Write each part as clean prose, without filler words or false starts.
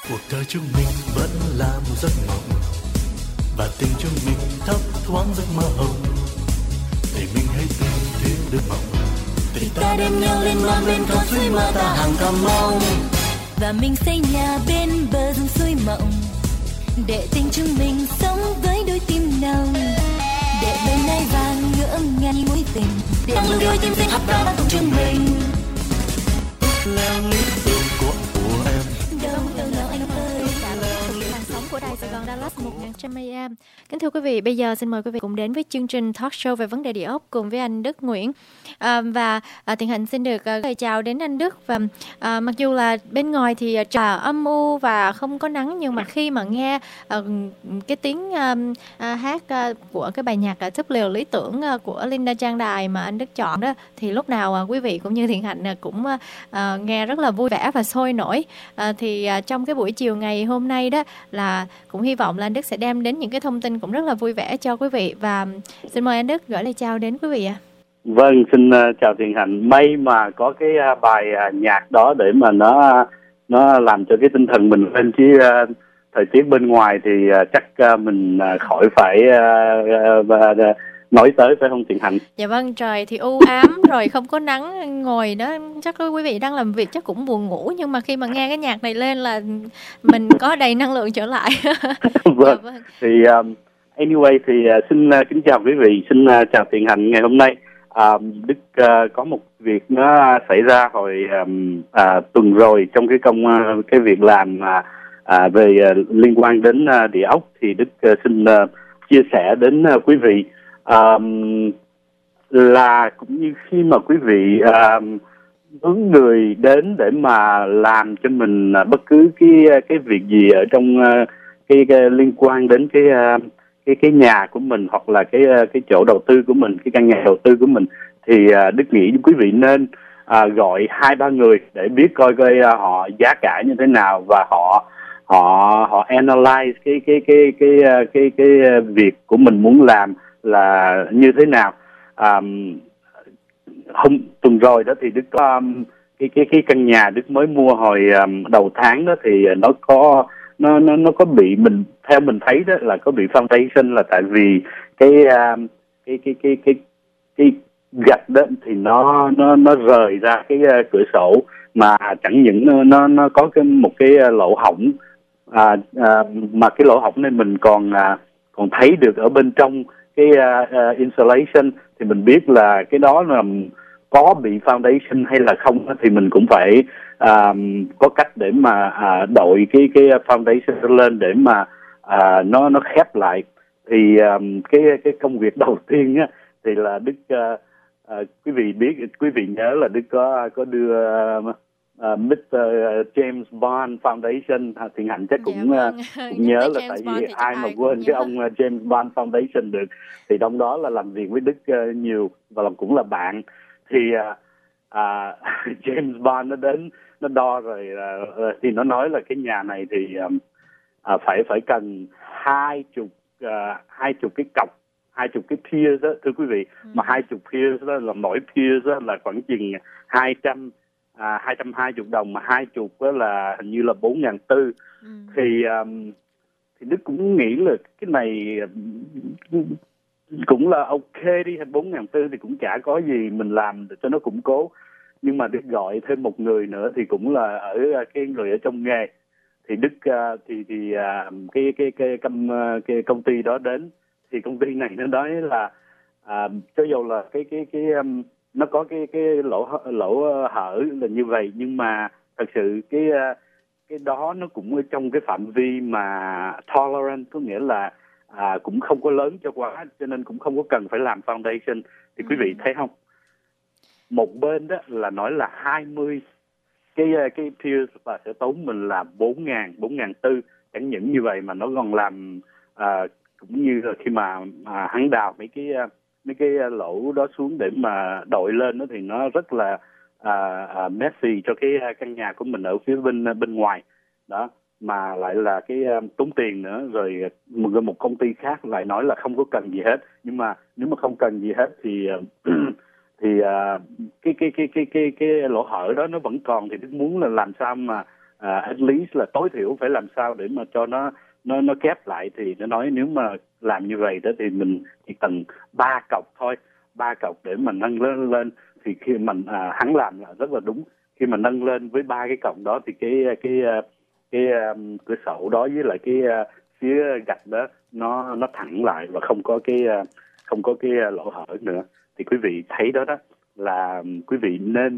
Cuộc đời chúng mình vẫn là một giấc mộng, và tình chúng mình thấp thoáng giấc mơ hồng. Thì mình hãy tìm thêm được mộng, thì ta đem nhau lên non bên con suối mơ ta hàng cam mong. Và mình xây nhà bên bờ dòng suối mộng, để tình chúng mình sống với đôi tim nồng. Để bên nay vàng ngỡ ngàng mối tình, để đôi tim xinh hấp đó cùng chúng mình. Leo lý tưởng của em. Của Đài Sài Gòn Dallas 1100 AM. Kính thưa quý vị, bây giờ xin mời quý vị cùng đến với chương trình talk show về vấn đề địa ốc cùng với anh Đức Nguyễn. Thiện Hạnh xin được lời chào đến anh Đức. Và mặc dù là bên ngoài thì trời âm u và không có nắng, nhưng mà khi mà nghe cái tiếng hát của cái bài nhạc Thấp Liều Lý Tưởng của Linda Trang Đài mà anh Đức chọn đó, thì lúc nào quý vị cũng như Thiện Hạnh cũng nghe rất là vui vẻ và sôi nổi. Trong cái buổi chiều ngày hôm nay đó là cũng hy vọng là anh Đức sẽ đem đến những cái thông tin cũng rất là vui vẻ cho quý vị. Và xin mời anh Đức gửi lời chào đến quý vị ạ. Vâng, xin chào Thiện Hạnh. May mà có cái bài nhạc đó để mà nó làm cho cái tinh thần mình lên, chứ thời tiết bên ngoài thì chắc mình khỏi phải nói tới, phải không Thiện Hạnh? Dạ vâng, trời thì u ám rồi không có nắng, ngồi đó chắc quý vị đang làm việc chắc cũng buồn ngủ, nhưng mà khi mà nghe cái nhạc này lên là mình có đầy năng lượng trở lại. Vâng. Dạ, vâng. Thì anyway thì xin kính chào quý vị, xin chào Thiện Hạnh. Ngày hôm nay Đức có một việc nó xảy ra hồi tuần rồi trong cái việc làm về liên quan đến địa ốc, thì Đức xin chia sẻ đến quý vị. Là cũng như khi mà quý vị hướng người đến để mà làm cho mình bất cứ cái việc gì ở trong cái liên quan đến cái nhà của mình, hoặc là cái chỗ đầu tư của mình, cái căn nhà đầu tư của mình, thì Đức nghĩ quý vị nên gọi 2-3 người để biết coi họ giá cả như thế nào, và họ analyze cái việc của mình muốn làm là như thế nào. Hôm tuần rồi đó thì Đức có cái căn nhà Đức mới mua hồi đầu tháng đó, thì nó có bị, theo mình thấy đó là có bị foundation, là tại vì cái gạch đó thì nó rời ra cái cửa sổ, mà chẳng những nó có một cái lỗ hổng, mà cái lỗ hổng này mình còn thấy được ở bên trong cái insulation, thì mình biết là cái đó là có bị foundation hay là không, thì mình cũng phải có cách để mà đội cái foundation lên để mà nó khép lại. Thì cái công việc đầu tiên á thì là Đức quý vị nhớ là Đức có đưa Mr. James Bond Foundation. Thiện Hạnh chắc cũng nhớ là tại vì ai mà quên cái ông James Bond Foundation được, thì trong đó là làm việc với Đức nhiều và cũng là bạn. Thì James Bond nó đến, nó đo rồi, thì nó nói là cái nhà này thì phải cần 20 cái cọc, 20 cái piers đó, thưa quý vị. Mà 20 piers đó là mỗi piers đó là khoảng chừng 220 đồng, mà 20 đó là hình như là 4.400. Thì Đức cũng nghĩ là cái này cũng là ok đi, 4.400 thì cũng chả có gì, mình làm cho nó củng cố. Nhưng mà Đức gọi thêm một người nữa, thì cũng là ở cái người ở trong nghề. Thì Đức cái công ty đó đến, thì công ty này nó nói là cho dù là nó có cái lỗ hở là như vậy, nhưng mà thật sự cái đó nó cũng ở trong cái phạm vi mà tolerant, có nghĩa là cũng không có lớn cho quá, cho nên cũng không có cần phải làm foundation. Thì quý vị thấy không, một bên đó là nói là 20 cái piers và sẽ tốn mình là 4.400. Chẳng những như vậy mà nó còn làm cũng như là khi mà hắn đào mấy cái lỗ đó xuống để mà đội lên đó, thì nó rất là messy cho cái căn nhà của mình ở phía bên ngoài đó, mà lại là cái tốn tiền nữa. Rồi một công ty khác lại nói là không có cần gì hết, nhưng mà nếu mà không cần gì hết thì cái lỗ hở đó nó vẫn còn. Thì Đức muốn là làm sao mà at least là tối thiểu phải làm sao để mà cho nó kép lại. Thì nó nói nếu mà làm như vậy đó thì mình chỉ cần 3 cọc thôi, 3 cọc để mà nâng lên thì khi mình hắn làm là rất là đúng. Khi mà nâng lên với 3 cái cọc đó thì cái cửa sổ đó với lại cái phía gạch đó nó thẳng lại và không có cái lỗ hở nữa. Thì quý vị thấy đó là quý vị nên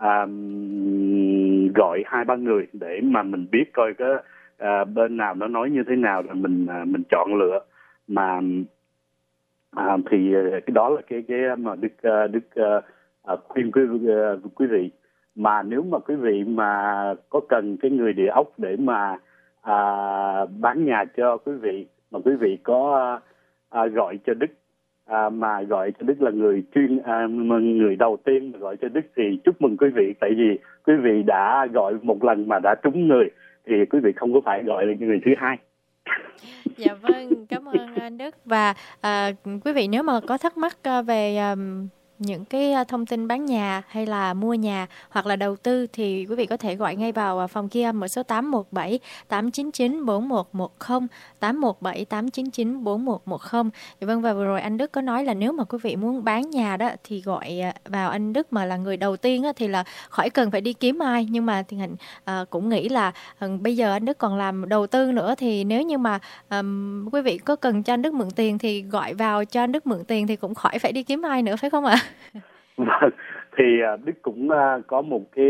gọi 2-3 người để mà mình biết coi cái bên nào nó nói như thế nào rồi mình chọn lựa mà thì cái đó là cái mà Đức khuyên quý vị. Mà nếu mà quý vị mà có cần cái người địa ốc để mà bán nhà cho quý vị, mà quý vị có gọi cho Đức, mà gọi cho Đức là người người đầu tiên mà gọi cho Đức thì chúc mừng quý vị, tại vì quý vị đã gọi một lần mà đã trúng người thì quý vị không có phải gọi là người thứ hai. Dạ vâng, cảm ơn anh Đức. Và quý vị nếu mà có thắc mắc về những cái thông tin bán nhà hay là mua nhà hoặc là đầu tư thì quý vị có thể gọi ngay vào phòng ghi âm ở số 817 899 4110, 817 899 4110. Dạ vâng, và vừa rồi anh Đức có nói là nếu mà quý vị muốn bán nhà đó thì gọi vào anh Đức mà là người đầu tiên á, thì là khỏi cần phải đi kiếm ai. Nhưng mà thì Hạnh cũng nghĩ là bây giờ anh Đức còn làm đầu tư nữa, thì nếu như mà quý vị có cần cho anh Đức mượn tiền thì gọi vào cho anh Đức mượn tiền thì cũng khỏi phải đi kiếm ai nữa, phải không ạ? Vâng, thì Đức cũng có một cái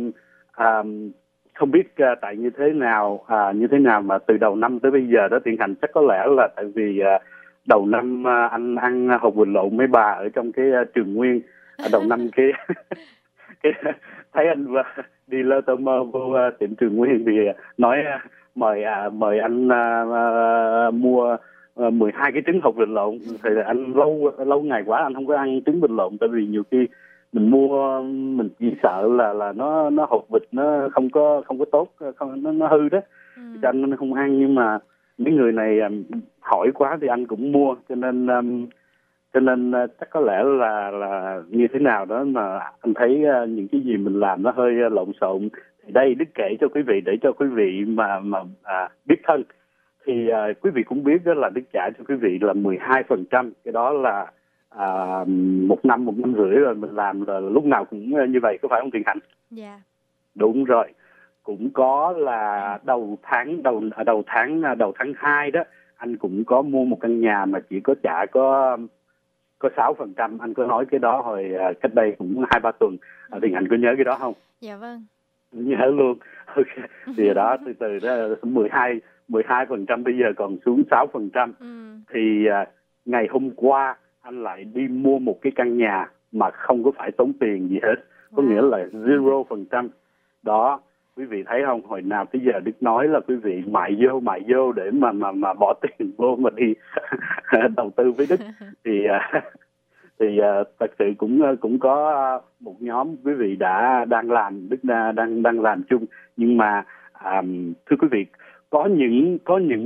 không biết tại như thế nào mà từ đầu năm tới bây giờ đó Thiện Hạnh chắc có lẽ là tại vì đầu năm anh ăn hột vịt lộn mấy bà ở trong cái Trường Nguyên, đầu năm cái thấy anh đi lơ tơ mơ vô tiệm Trường Nguyên thì nói mời anh mua 12 cái trứng hột vịt lộn. Thì anh lâu ngày quá anh không có ăn trứng vịt lộn, tại vì nhiều khi mình mua mình chỉ sợ là nó hột vịt nó không có tốt, nó hư đó, cho anh không ăn. Nhưng mà mấy người này hỏi quá thì anh cũng mua, cho nên chắc có lẽ là như thế nào đó mà anh thấy những cái gì mình làm nó hơi lộn xộn. Thì đây Đức kể cho quý vị để cho quý vị mà biết thân. Thì quý vị cũng biết đó là Đức trả cho quý vị là 12%. Cái đó là 1 năm 1 năm rưỡi rồi mình làm là lúc nào cũng như vậy, có phải không Thiện Hạnh? Dạ. Đúng rồi. Cũng có là đầu tháng 2 đó anh cũng có mua một căn nhà mà chỉ có trả có 6%. Anh có nói cái đó hồi cách đây cũng 2-3 tuần. Thiện Hạnh có nhớ cái đó không? Dạ vâng. Nhớ luôn. Okay. Thì đó từ đó 12% bây giờ còn xuống 6%. Thì ngày hôm qua anh lại đi mua một cái căn nhà mà không có phải tốn tiền gì hết, có nghĩa là 0%. Đó, quý vị thấy không, hồi nào tới giờ Đức nói là quý vị mại vô để mà bỏ tiền vô mà đi đầu tư với Đức. Thì thật sự cũng có một nhóm quý vị đang làm, Đức đang làm chung. Nhưng mà thưa quý vị, có những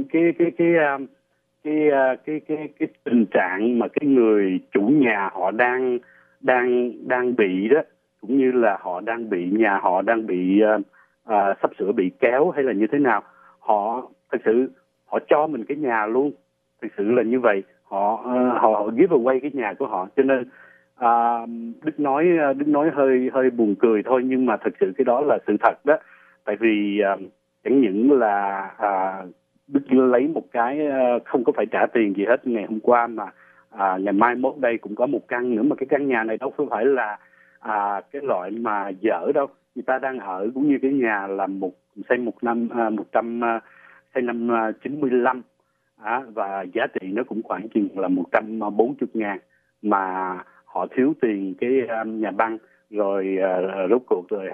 cái tình trạng mà cái người chủ nhà họ đang bị đó, cũng như là nhà họ đang bị sắp sửa bị kéo hay là như thế nào, họ thực sự họ cho mình cái nhà luôn, thực sự là như vậy. Họ give away cái nhà của họ. Cho nên Đức nói hơi buồn cười thôi, nhưng mà thực sự cái đó là sự thật đó. Tại vì chẳng những là Đức lấy một cái không có phải trả tiền gì hết ngày hôm qua, mà ngày mai mốt đây cũng có một căn nữa. Mà cái căn nhà này đâu phải là cái loại mà dở đâu, người ta đang ở cũng như cái nhà là xây năm 95 và giá trị nó cũng khoảng chừng là 140.000, mà họ thiếu tiền cái nhà băng, rồi rốt cuộc rồi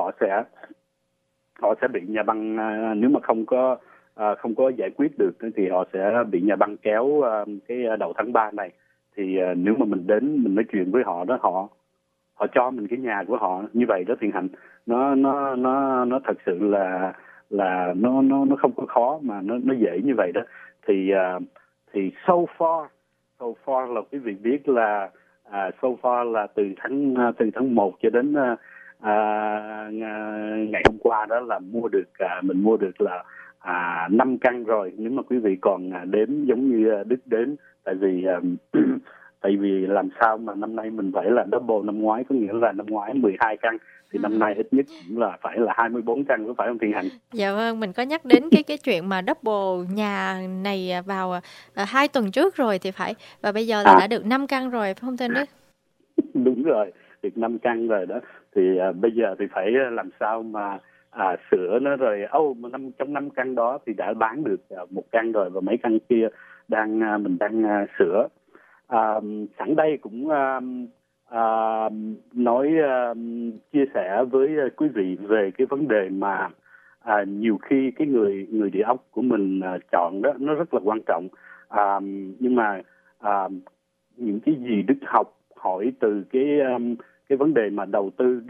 họ sẽ bị nhà băng, nếu mà không có giải quyết được thì họ sẽ bị nhà băng kéo cái đầu tháng 3 này. Thì nếu mà mình đến mình nói chuyện với họ đó, họ cho mình cái nhà của họ như vậy đó Thiện Hạnh, nó thật sự là nó không có khó, mà nó dễ như vậy đó. Thì so far là quý vị biết là so far là từ tháng 1 cho đến ngày hôm qua qua đó là mình mua được là 5 căn rồi. Nếu mà quý vị còn đếm giống như Đức đếm, tại vì làm sao mà năm nay mình phải là double năm ngoái, có nghĩa là năm ngoái 12 căn thì năm nay ít nhất cũng là phải là 24 căn, có phải không Thiên Hạnh? Dạ vâng, mình có nhắc đến cái chuyện mà double nhà này vào 2 tuần trước rồi thì phải, và bây giờ là đã được 5 căn rồi phải không thưa anh Đức? Đúng rồi, được 5 căn rồi đó. Thì bây giờ thì phải làm sao mà sửa nó rồi. Trong 5 căn đó thì đã bán được 1 căn rồi, và mấy căn kia mình đang sửa. Sẵn đây cũng chia sẻ với quý vị về cái vấn đề mà nhiều khi cái người địa ốc của mình chọn đó nó rất là quan trọng. Nhưng mà những cái gì Đức học hỏi từ cái vấn đề mà đầu tư,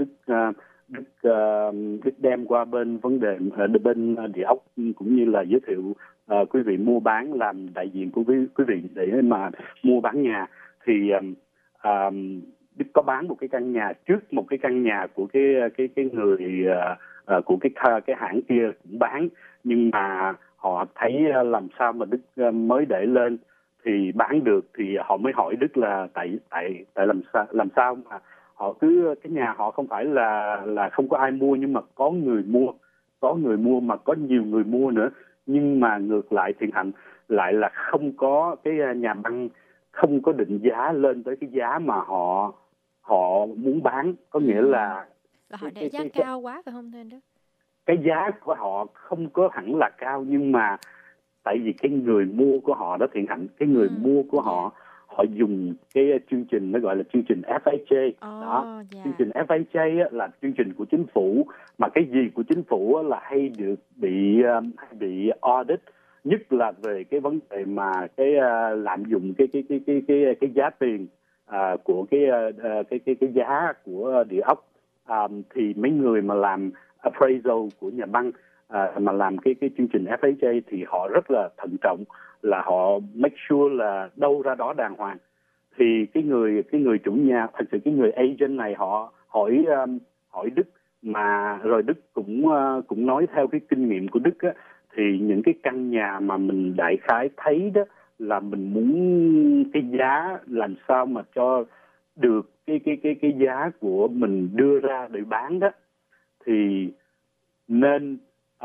Đức đem qua bên vấn đề bên địa ốc, cũng như là giới thiệu quý vị mua bán, làm đại diện của quý vị để mà mua bán nhà. Thì Đức có bán một cái căn nhà trước một cái căn nhà của cái người của cái hãng kia cũng bán, nhưng mà họ thấy làm sao mà Đức mới để lên thì bán được, thì họ mới hỏi Đức là tại làm sao mà họ cứ cái nhà họ không phải là không có ai mua, nhưng mà có người mua mà có nhiều người mua nữa, nhưng mà ngược lại Thiện Hạnh lại là không có cái nhà băng không có định giá lên tới cái giá mà họ muốn bán, có nghĩa là họ để giá cao quá phải không thưa anh Đức? Cái giá của họ không có hẳn là cao, nhưng mà tại vì cái người mua của họ đó Thiện Hạnh, cái người mua của họ dùng cái chương trình nó gọi là chương trình FHA. Chương trình FHA là chương trình của chính phủ, mà cái gì của chính phủ là hay được bị audit, nhất là về cái vấn đề mà cái lạm dụng cái giá tiền của cái giá của địa ốc. Thì mấy người mà làm appraisal của nhà băng mà làm cái chương trình FHA thì họ rất là thận trọng, là họ make sure là đâu ra đó đàng hoàng. Thì cái người chủ nhà, thật sự cái người agent này họ hỏi Đức, mà rồi Đức cũng nói theo cái kinh nghiệm của Đức á, thì những cái căn nhà mà mình đại khái thấy đó là mình muốn cái giá làm sao mà cho được cái giá của mình đưa ra để bán đó, thì nên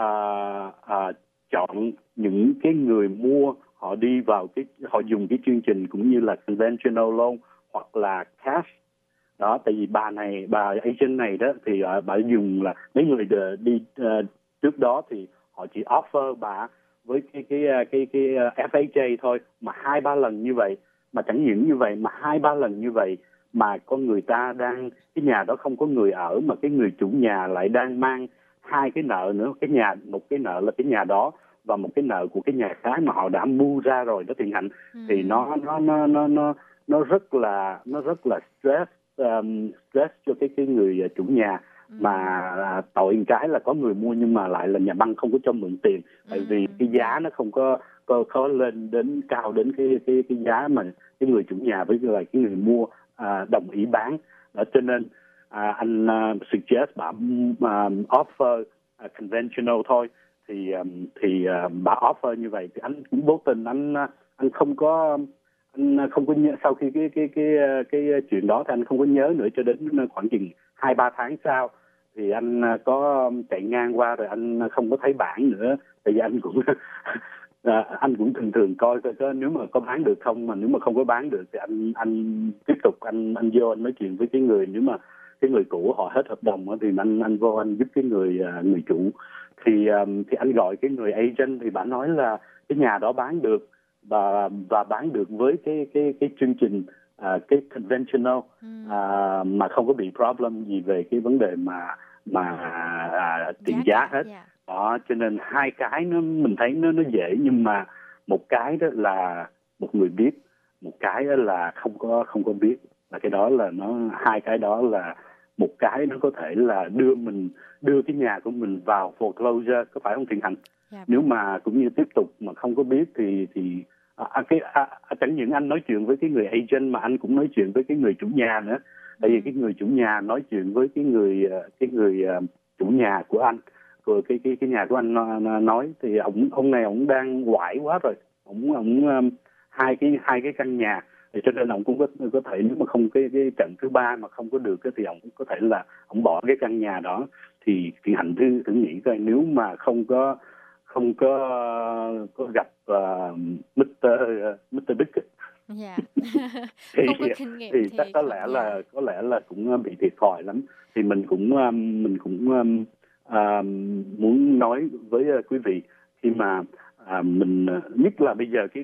chọn những cái người mua họ đi vào họ dùng cái chương trình cũng như là conventional loan hoặc là cash đó. Tại vì bà agent này đó thì bà dùng là mấy người đi trước đó thì họ chỉ offer bà với cái FHA thôi, mà 2-3 lần như vậy, mà chẳng những như vậy mà 2-3 lần như vậy mà con người ta cái nhà đó không có người ở, mà cái người chủ nhà lại đang mang 2 cái nợ nữa, một cái nợ là cái nhà đó và một cái nợ của cái nhà khác mà họ đã mua ra rồi đó Thiện Hạnh. Thì nó rất là stress cho cái người chủ nhà, mà tội cái là có người mua nhưng mà lại là nhà băng không có cho mượn tiền, tại vì cái giá nó không có lên đến cao đến cái giá mà cái người chủ nhà với lại cái người mua đồng ý bán. Đó, cho nên anh suggest bà offer conventional thôi, thì bà offer như vậy thì anh cũng vô tình anh không có nhớ, sau khi cái chuyện đó thì anh không có nhớ nữa, cho đến khoảng chừng 2-3 tháng sau thì anh có chạy ngang qua rồi anh không có thấy bảng nữa, tại vì anh cũng thường coi nếu mà có bán được không, mà nếu mà không có bán được thì anh tiếp tục anh vô anh nói chuyện với cái người, nếu mà cái người cũ họ hết hợp đồng thì anh vô anh giúp cái người chủ. Thì anh gọi cái người agent thì bà nói là cái nhà đó bán được và bán được với cái chương trình cái conventional, mà không có bị problem gì về cái vấn đề mà tiền giá hết. Đó, cho nên 2 cái mình thấy nó dễ, nhưng mà một cái đó là một người biết, một cái đó là không có biết, là cái đó là 2 cái đó là một cái nó có thể là đưa cái nhà của mình vào foreclosure, có phải không Thiện Hạnh? Nếu mà cũng như tiếp tục mà không có biết thì chẳng những anh nói chuyện với cái người agent mà anh cũng nói chuyện với cái người chủ nhà nữa. Tại vì cái người chủ nhà nói chuyện với cái người chủ nhà của anh của cái nhà của anh nói thì ông này ông đang quải quá rồi, ông hai cái căn nhà thì cho nên ông cũng có thể nếu mà không cái trận thứ 3 mà không có được thì ông cũng có thể là ông bỏ cái căn nhà đó. Thì Hạnh thử nghĩ coi, nếu mà không có gặp Mr. Big Dạ. thì Không có kinh nghiệm thì thì chắc có lẽ là cũng bị thiệt thòi lắm. Thì mình cũng muốn nói với quý vị khi mà mình nhất là bây giờ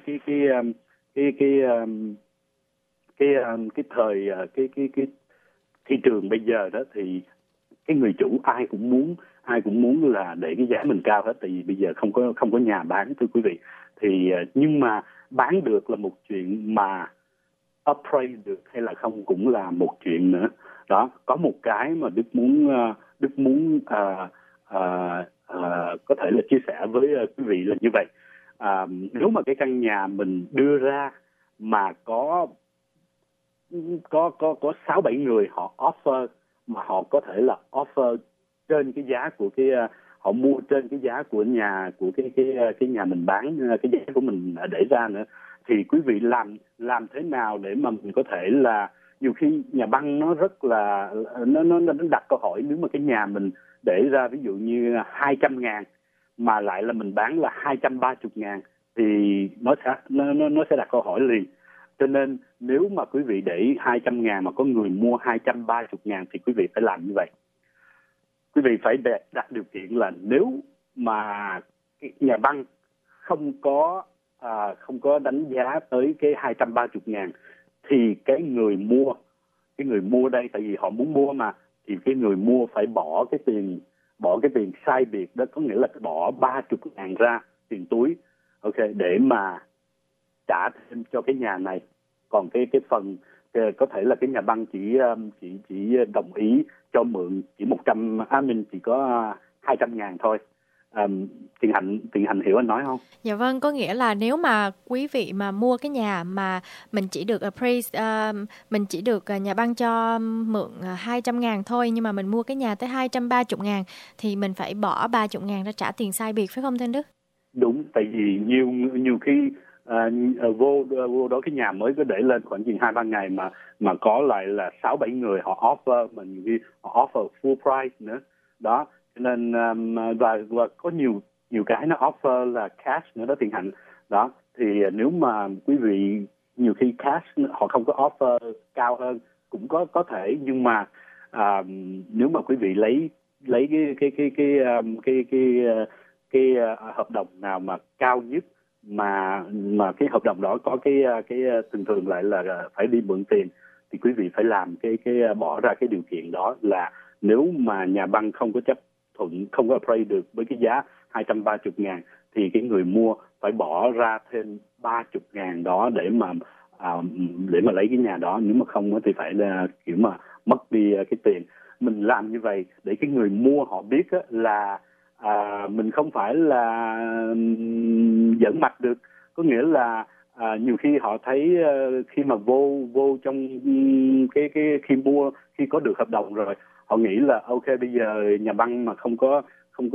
cái thời cái thị trường bây giờ đó, thì cái người chủ ai cũng muốn là để cái giá mình cao hết, tại vì bây giờ không có nhà bán, thưa quý vị. Thì nhưng mà bán được là một chuyện, mà appraise được hay là không cũng là một chuyện nữa. Đó, có một cái mà Đức muốn có thể là chia sẻ với quý vị là như vậy. Nếu mà cái căn nhà mình đưa ra mà có 6-7 người họ offer, mà họ có thể là offer trên cái giá của họ mua trên cái giá của cái nhà mình bán, cái giá của mình để ra nữa, thì quý vị làm thế nào để mà mình có thể là, nhiều khi nhà băng nó rất là nó đặt câu hỏi, nếu mà cái nhà mình để ra ví dụ như 200.000 mà lại là mình bán là 230.000 thì nó sẽ đặt câu hỏi liền. Cho nên nếu mà quý vị để 200.000 mà có người mua 230.000 thì quý vị phải làm như vậy. Quý vị phải đặt điều kiện là nếu mà nhà băng không có đánh giá tới cái 230.000 thì cái người mua đây, tại vì họ muốn mua mà, thì cái người mua phải bỏ cái tiền sai biệt đó, có nghĩa là bỏ 30.000 ra tiền túi, ok, để mà trả thêm cho cái nhà này. Còn cái phần có thể là cái nhà băng chỉ đồng ý cho mượn chỉ 100, chỉ có 200.000 thôi. Tiền Hạnh hiểu anh nói không? Dạ vâng, có nghĩa là nếu mà quý vị mà mua cái nhà mà mình chỉ được appraise, mình chỉ được nhà băng cho mượn 200.000 thôi, nhưng mà mình mua cái nhà tới 230.000 thì mình phải bỏ 30.000 ra trả tiền sai biệt, phải không thưa anh Đức? Đúng, tại vì nhiều khi vô đó cái nhà mới có để lên khoảng chừng 2-3 ngày mà có lại là 6-7 người họ offer, mà nhiều khi họ offer full price nữa đó. Cho nên và có nhiều cái nó offer là cash nữa đó, Tiền Hạnh đó. Thì nếu mà quý vị nhiều khi cash họ không có offer cao hơn cũng có thể, nhưng mà nếu mà quý vị lấy cái hợp đồng nào mà cao nhất, mà cái hợp đồng đó có cái thường lại là phải đi mượn tiền, thì quý vị phải làm cái bỏ ra cái điều kiện đó là nếu mà nhà băng không có chấp thuận, không có appraise được với cái giá 230.000 thì cái người mua phải bỏ ra thêm 30.000 đó để mà lấy cái nhà đó. Nếu mà không thì phải là kiểu mà mất đi cái tiền. Mình làm như vậy để cái người mua họ biết là mình không phải là giỡn mặt được. Có nghĩa là nhiều khi họ thấy khi mà vô trong cái khi có được hợp đồng rồi, họ nghĩ là ok, bây giờ nhà băng mà không có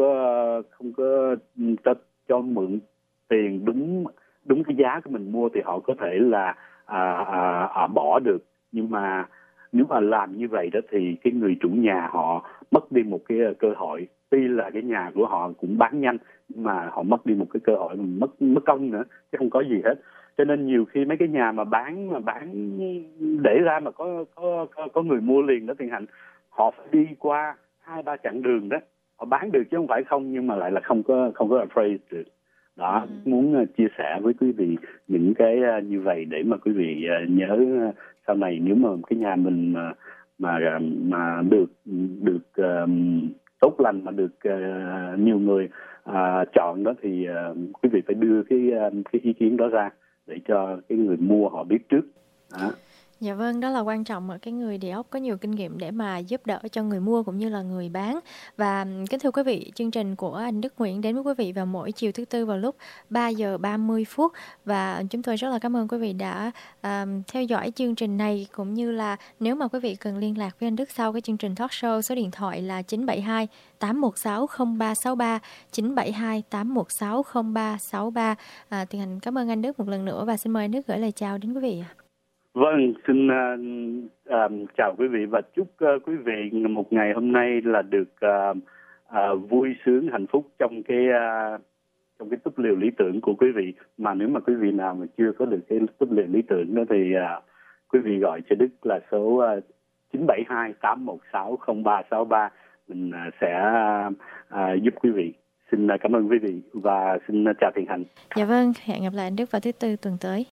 cho mượn tiền đúng cái giá của mình mua thì họ có thể là bỏ được. Nhưng mà nếu mà làm như vậy đó thì cái người chủ nhà họ mất đi một cái cơ hội. Tuy là cái nhà của họ cũng bán nhanh, nhưng mà họ mất đi một cái cơ hội, mất công nữa chứ không có gì hết. Cho nên nhiều khi mấy cái nhà mà bán để ra mà có người mua liền đó, Tiền Hạnh, họ phải đi qua 2-3 chặng đường đó họ bán được chứ không phải không, nhưng mà lại là không có appraise được đó. Muốn chia sẻ với quý vị những cái như vậy để mà quý vị nhớ sau này nếu mà cái nhà mình mà được tốt lành, mà được nhiều người chọn đó, thì quý vị phải đưa cái ý kiến đó ra để cho cái người mua họ biết trước đó. Dạ vâng, đó là quan trọng ở cái người địa ốc có nhiều kinh nghiệm để mà giúp đỡ cho người mua cũng như là người bán. Và kính thưa quý vị, chương trình của anh Đức Nguyễn đến với quý vị vào mỗi chiều thứ Tư vào lúc 3 giờ 30 phút. Và chúng tôi rất là cảm ơn quý vị đã theo dõi chương trình này, cũng như là nếu mà quý vị cần liên lạc với anh Đức sau cái chương trình talk show, số điện thoại là 972 816 0363, 972 816 0363. Thì Hạnh cảm ơn anh Đức một lần nữa và xin mời anh Đức gửi lời chào đến quý vị. Vâng, xin chào quý vị và chúc quý vị một ngày hôm nay là được vui sướng, hạnh phúc trong cái túp lều lý tưởng của quý vị. Mà nếu mà quý vị nào mà chưa có được cái túp lều lý tưởng đó thì quý vị gọi cho Đức là số 972 816 0363. Mình sẽ giúp quý vị. Xin cảm ơn quý vị và xin chào Thiện Hạnh. Dạ vâng, hẹn gặp lại anh Đức vào thứ Tư tuần tới.